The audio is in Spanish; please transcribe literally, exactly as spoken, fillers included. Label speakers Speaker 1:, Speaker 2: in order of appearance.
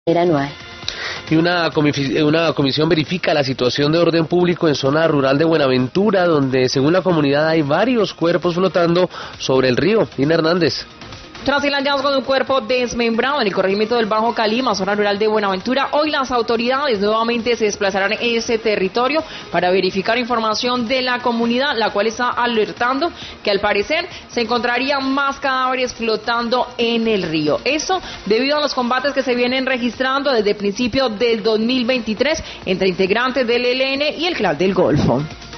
Speaker 1: anual.
Speaker 2: Y una, comi- una comisión verifica la situación de orden público en zona rural de Buenaventura, donde según la comunidad hay varios cuerpos flotando sobre el río. Ina Hernández.
Speaker 3: Tras el hallazgo de un cuerpo desmembrado en el corregimiento del Bajo Calima, zona rural de Buenaventura, hoy las autoridades nuevamente se desplazarán en ese territorio para verificar información de la comunidad, la cual está alertando que al parecer se encontrarían más cadáveres flotando en el río. Eso debido a los combates que se vienen registrando desde principios del dos mil veintitrés entre integrantes del E L N y el Clan del Golfo.